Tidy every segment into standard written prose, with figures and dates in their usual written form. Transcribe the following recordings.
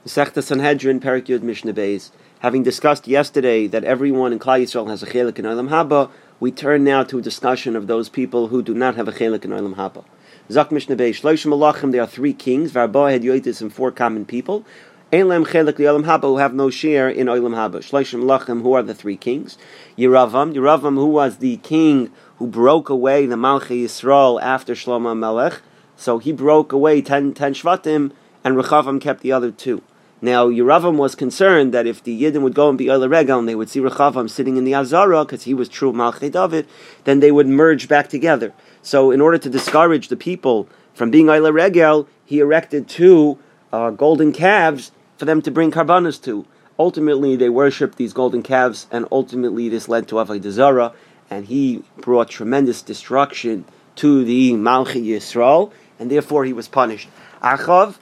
Masechta Sanhedrin, Perek Yud, Mishnah Beis. Having discussed yesterday that everyone in Klal Yisrael has a chelik in Olam Haba, we turn now to a discussion of those people who do not have a chelik in Olam Haba. Zak Mishnah Beis, Shloshim Malachim, there are 3 kings, Varba had Yoitis, and 4 common people. Ein Lem chelik li Olam Haba, who have no share in Olam Haba. Shloshim Malachim, who are the 3 kings? Yeravam, who was the king who broke away the Malchei Yisrael after Shlomo Melech. So he broke away 10 Shvatim, and Rechavam kept the other 2. Now, Yeravam was concerned that if the Yidden would go and be Oile Regel and they would see Rechavam sitting in the Azara, because he was true Malchei David, then they would merge back together. So, in order to discourage the people from being Oile Regel, he erected 2 golden calves for them to bring Karbanos to. Ultimately, they worshipped these golden calves, and ultimately this led to Avodah Zarah, and he brought tremendous destruction to the Malchei Yisrael, and therefore he was punished. Achav,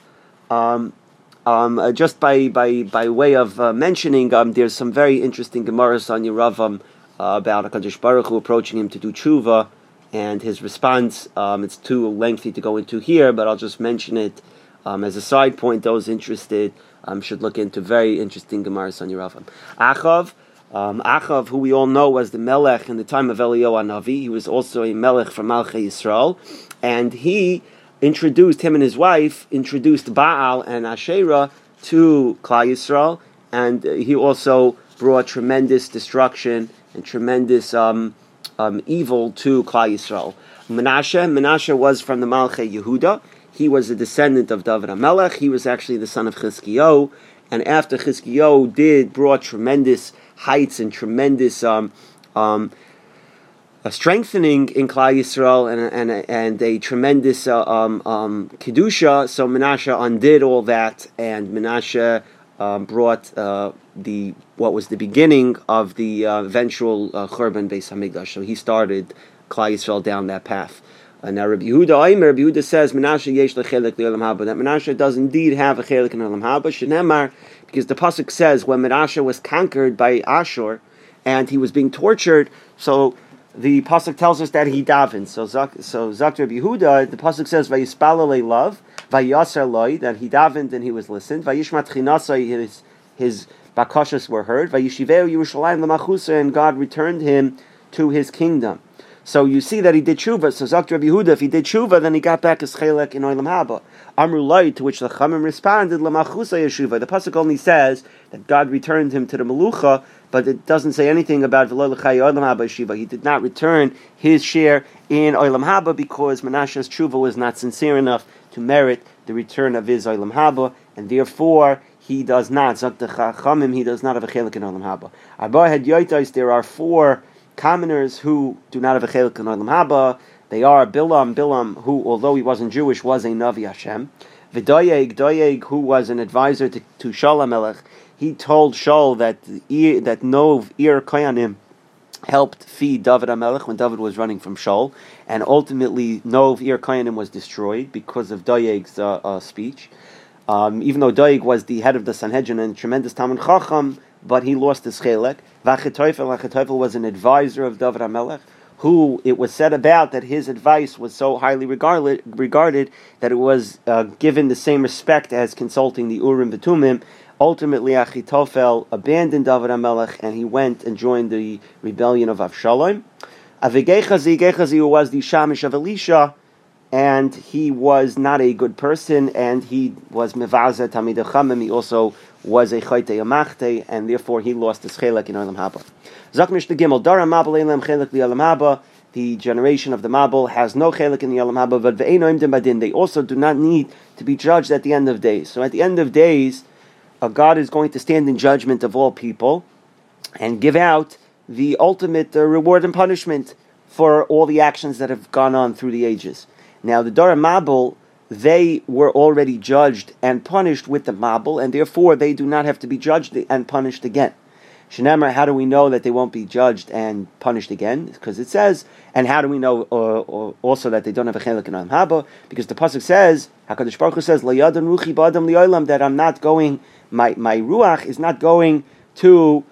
just by way of mentioning, there's some very interesting Gemaras on Yeravam about HaKadosh Baruch Hu approaching him to do tshuva, and his response. It's too lengthy to go into here, but I'll just mention it as a side point. Those interested should look into very interesting Gemaras on Yeravam. Achav, who we all know was the Melech in the time of Eliyahu Hanavi, he was also a Melech from Malchei Yisrael, and him and his wife introduced Baal and Asherah to Klal Yisrael, and he also brought tremendous destruction and tremendous evil to Klal Yisrael. Menashe was from the Malchei Yehuda. He was a descendant of David HaMelech. He was actually the son of Chizkiyahu, and after Chizkiyahu brought tremendous heights and tremendous a strengthening in Klal Yisrael and a tremendous kedusha. So Menashe undid all that, and Menashe brought what was the beginning of the eventual Churban Beis Hamikdash. So he started Klal Yisrael down that path. Now Rabbi Yehuda says Menashe yesh lechelik le'olam haba, that Menashe does indeed have a chelik in olam haba. Shenemar, because the pasuk says when Menashe was conquered by Ashur and he was being tortured, so the pasuk tells us that he davened. So Zak Rabbi Yehuda, the pasuk says Vayispalei love, Vayasar loy, that he davened and he was listened. Vayishmat chinasai, his bakashas were heard. Vayishiveu Yerushalayim l'machusa, and God returned him to his kingdom. So you see that he did tshuva. So Zak Rabbi Yehuda, if he did tshuva, then he got back his chelek in Olam Haba. Amru loy, to which the Chamim responded, l'machusa yeshuva. The pasuk only says that God returned him to the melucha, but it doesn't say anything about V'lo l'chai Olam Haba yeshiva. He did not return his share in Olam Haba because Menashe's tshuva was not sincere enough to merit the return of his Olam Haba, and therefore he does not. Zak the Chachamim, he does not have a chelek in Olam Haba. Arba had yoitais, there are 4 commoners who do not have a chelik in Olam Haba. They are Bilam, who, although he wasn't Jewish, was a Navi Hashem. Doeg, who was an advisor to Shaul HaMelech. He told Shaul that Nov Ir Koyanim helped feed David HaMelech when David was running from Shaul, and ultimately Nov Ir Koyanim was destroyed because of Doeg's speech. Even though Doeg was the head of the Sanhedrin and tremendous Talmud Chacham, but he lost his chelek. Achitophel was an advisor of David HaMelech, who it was said about that his advice was so highly regarded that it was given the same respect as consulting the Urim V'Tumim. Ultimately, Achitophel abandoned David HaMelech and he went and joined the rebellion of Avshalom. Gehazi, who was the Shamish of Elisha, and he was not a good person, and he was Mevaza Tamid Chamim. He also was a Chayte Yamachte, and therefore he lost his chelek in Olam Haba. Zak Mishnah Gimel, Dara Mabel Elam Chelek Li Olam Haba. The generation of the Mabel has no chelek in the Olam Haba, but Ve'eino Imdim Badin. They also do not need to be judged at the end of days. So at the end of days, God is going to stand in judgment of all people and give out the ultimate reward and punishment for all the actions that have gone on through the ages. Now, the Dara Mabel, they were already judged and punished with the Mabel, and therefore they do not have to be judged and punished again. Shenemar, how do we know that they won't be judged and punished again? Because it says, and how do we know also that they don't have a chelik in Olam Haba? Because the pasuk says, HaKadosh Baruch Hu says, Layadan ruchi ba'adam li'olam, that I'm not going, my ruach is not going to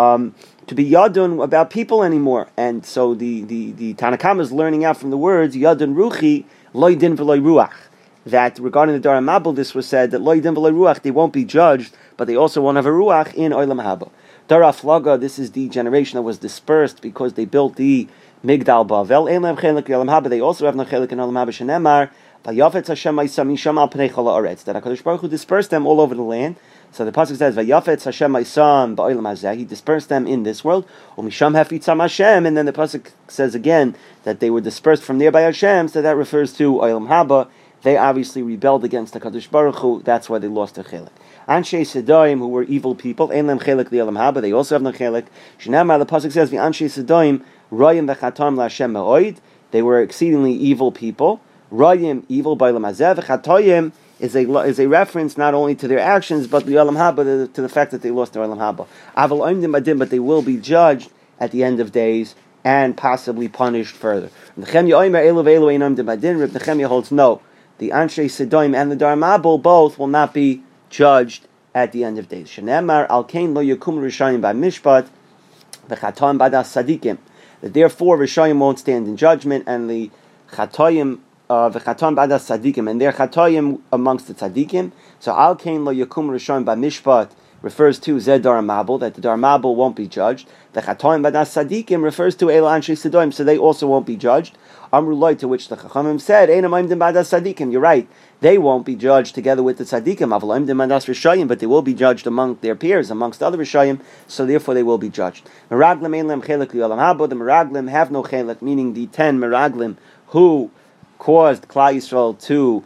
be yadun about people anymore. And so the Tanakama is learning out from the words, Yadun ruchi, loy din v'loy ruach, that regarding the Dara Mabul, this was said that Lo Yidim V'Lo Ruach, they won't be judged, but they also won't have a Ruach in Olam Haba. Dara Flaga, this is the generation that was dispersed because they built the Migdal Bavel. Ein Lehem Chelik Olam Haba, they also have no Chelik in Olam Haba. Shenemar Vayafetz Hashem Ma'isam Misham Al Pnei Chol Haaretz. That HaKadosh Baruch Hu dispersed them all over the land. So the pasuk says, "Vayafetz Hashem Ma'isam Ba'olam Hazeh." He dispersed them in this world. Umisham Hafitzam Hashem, and then the pasuk says again that they were dispersed from nearby Hashem. So that refers to Olam Haba. They obviously rebelled against the HaKadosh Baruch Hu. That's why they lost their chelik. Anshe Sedoim, who were evil people, Ein Lem Chelik Li Olam Haba. They also have no chelik. Shnamar, the pasuk says, "V'Anshe Sedoim Royim V'Chatam LaHashem Me'oid." They were exceedingly evil people. Royim, evil by Olam Hazeh. V'Chatoyim is a reference not only to their actions, but the Olam Haba, to the fact that they lost their Olam Haba. Aval Oimdim Badim, but they will be judged at the end of days and possibly punished further. Nechemya Oimer Elu Ve'elu Ein Oimdim Badin. Reb Nechemya holds no. The Anshe Sedoim and the Dara Mabul both will not be judged at the end of days. Shenemar Al Kain Lo Yakum Rishayim Ba Mishpat V'Chatam Badas Sadikim. That therefore Rishayim won't stand in judgment, and the Chatoyim V'Chatam Badas Sadikim, and their Chatoyim amongst the Tzadikim. So Al Kain Lo Yakum Rishayim Ba Mishpat refers to Zed Dara Mabul, that the Dara Mabul won't be judged. The Chatoyim Badas Sadikim refers to El Anshe Sedoim, so they also won't be judged. Amrullah, to which the Chachamim said, Einam Oimdim Badas Sadikim. You're right, they won't be judged together with the Tzadikim. Aval Oimdim Badas Rishayim, but they will be judged among their peers, amongst other Rishayim. So therefore, they will be judged. Meraglim Ein Lem Chelik Li Olam Haba. The Meraglim have no Chelik, meaning the 10 Meraglim who caused Klal Yisrael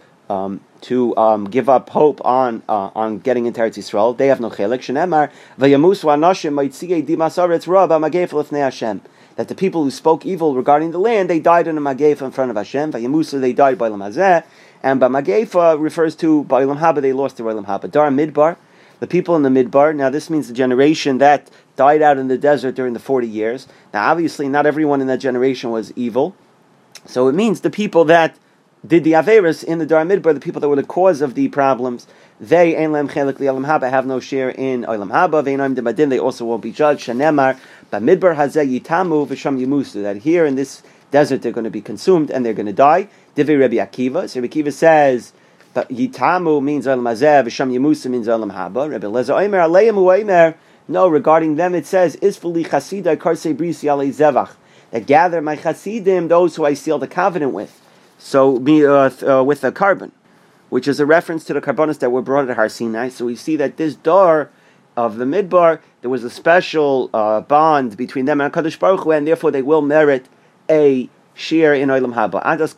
to give up hope on getting into Eretz Yisrael. They have no Chelik. Shenemar Vayamusu Anashim Maitzigei Dimas Aretz Ra B'Magef Lefnei Hashem. That the people who spoke evil regarding the land, they died in a Magefa in front of Hashem. Vayamusa, they died by Olam Hazeh. And by Magefa refers to by Olam Haba, they lost their Olam Haba. Dar Midbar, the people in the Midbar. Now this means the generation that died out in the desert during the 40 years. Now obviously not everyone in that generation was evil. So it means the people that did the Averis in the Dar Midbar, the people that were the cause of the problems, they, Ein Lem Chelik Li Olam Haba, have no share in Olam Haba. Ve'ein Oimdim Badin, they also won't be judged. Shanemar, B'Midbar Hazeh Yitamu V'Sham Yimusu, that here in this desert they're going to be consumed and they're going to die. Divrei Rabbi Akiva. So Rabbi Akiva says, but Yitamu means Olam Hazeh, V'Sham Yimusu means Olam Haba. Rabbi Elazar Omer, Aleim U'Omer, no, regarding them it says, Isfuli Chasidai Karsei Brisi Alei Zevach, that gather my Chasidim, those who I seal the covenant with. So with the carbon, which is a reference to the carbonas that were brought at Har Sinai. So we see that this Dar of the Midbar, there was a special bond between them and HaKadosh Baruch Hu, and therefore they will merit a share in Olam Haba. Adas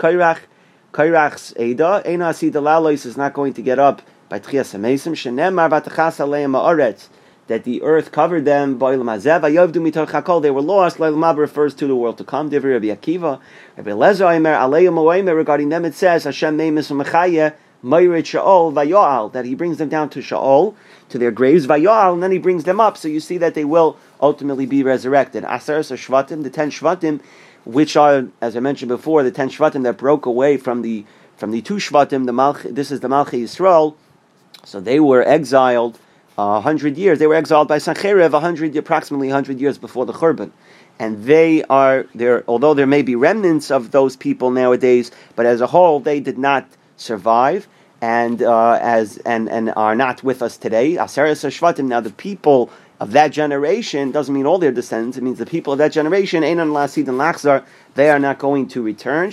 Kairach's Eida, Eina Asida Lalois is not going to get up by Tchias HaMesim, Shenemar Vatachas Aleim Ha'aretz, that the earth covered them by Olam Hazeh, Vayovdu Mitoch HaKol, they were lost. Olam Haba refers to the world to come. Divrei Rabbi Akiva, Rabbi Elazar Omer, Aleim Omer, regarding them it says, Hashem Meimis U'Mechayeh, Mayrit Sha'ol Vayoal, that he brings them down to Sha'ol, to their graves, Vayoal, and then he brings them up. So you see that they will ultimately be resurrected. Aseres Shvatim, the 10 Shvatim, which are, as I mentioned before, the 10 Shvatim that broke away from the 2 Shvatim. This is the Malchei Yisrael. So they were exiled 100 years. They were exiled by Sancheiriv approximately 100 years before the Churban. And they are there, although there may be remnants of those people nowadays, but as a whole, they did not survive and are not with us today. Aseres Shvatim. Now the people of that generation doesn't mean all their descendants. It means the people of that generation, Einan Lasid and Lachzar, they are not going to return.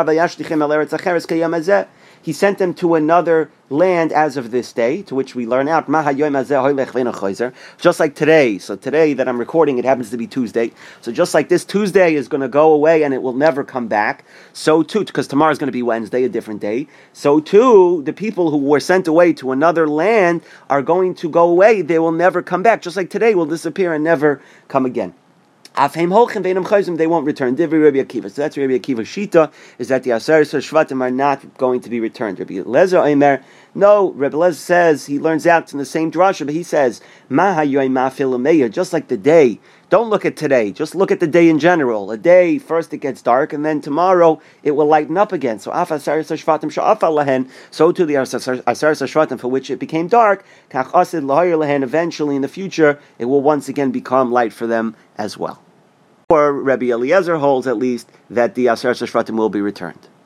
He sent them to another land as of this day, to which we learn out, just like today. So today that I'm recording, it happens to be Tuesday. So just like this Tuesday is going to go away and it will never come back, so too, because tomorrow is going to be Wednesday, a different day, so too, the people who were sent away to another land are going to go away. They will never come back. Just like today will disappear and never come again. They won't return. Divrei Rabbi Akiva. So that's Rabbi Akiva's shita, is that the Aseres HaShvatim are not going to be returned. Rabbi Elazar Omer, no, Rabbi Elazar says, he learns out in the same drasha, but he says, just like the day, don't look at today, just look at the day in general. A day, first it gets dark, and then tomorrow it will lighten up again. So so to the Aseres HaShvatim for which it became dark, eventually in the future, it will once again become light for them as well. Or Rabbi Eliezer holds at least that the Aseres HaShvatim will be returned.